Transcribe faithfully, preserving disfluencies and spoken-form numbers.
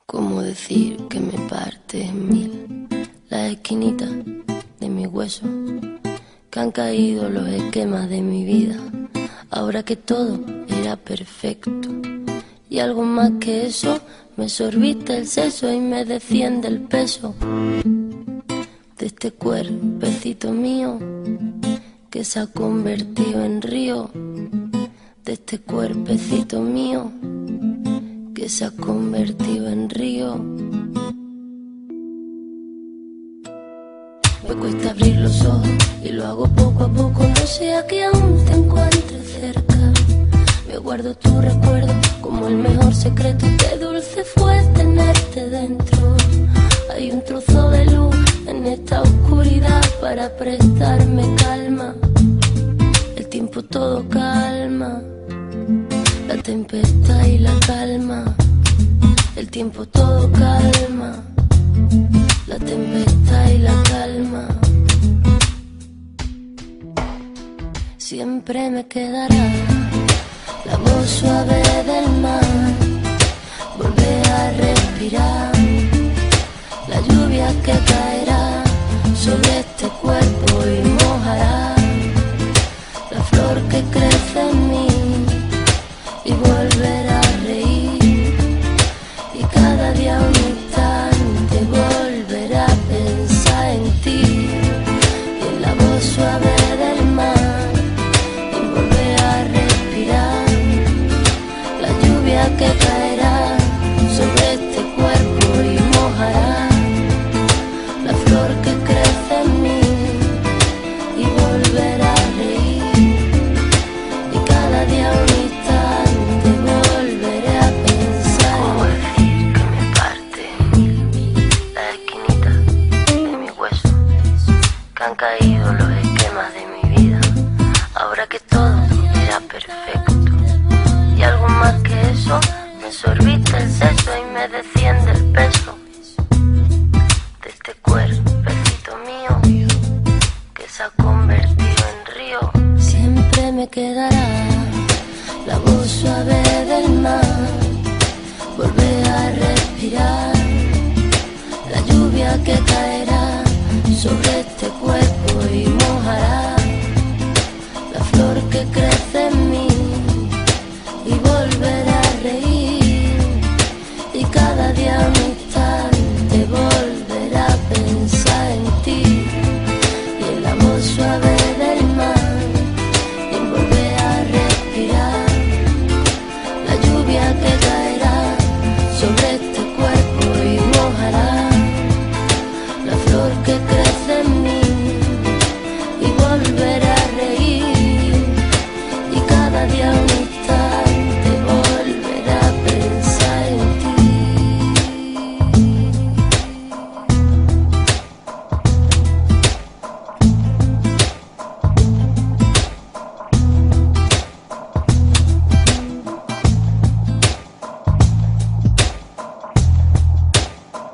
¿Cómo decir que me parte en mil las esquinitas de mi hueso? Que han caído los esquemas de mi vida, ahora que todo era perfecto. Y algo más que eso, me sorbiste el seso y me desciende el peso de este cuerpecito mío que se ha convertido en río, de este cuerpecito mío que se ha convertido en río. Me cuesta abrir los ojos y lo hago poco a poco, no sea que aún te encuentre cerca. Me guardo tu recuerdo como el mejor secreto, qué dulce fue tenerte dentro. Hay un trozo de luz en esta oscuridad para prestarme calma. El tiempo todo calma, la tempestad y la calma. El tiempo todo calma, la tempestad y la calma. Siempre me quedará la voz suave del mar, volver a respirar la lluvia que caerá sobre este cuerpo y mojará la flor que crece en mí y volver a reír, y cada día un instante volver a pensar en ti y en la voz suave del mar, y volver a respirar la lluvia que caerá sobre este cuerpo y mojará la flor que crece en mí y volver a reír, y cada día un instante volveré a pensar. ¿Cómo decir que me parte en mil la esquinita de mi hueso? Que han caído los esquemas de mi vida, ahora que todo era perfecto. Y algo más que eso, me sorbiste el seso y me desciende el peso de este cuerpecito mío que se ha convertido en río. Siempre me quedará la voz suave del mar, volver a respirar la lluvia que caerá sobre este cuerpo y mojará la flor que crece en mí y volver a reír, y cada día me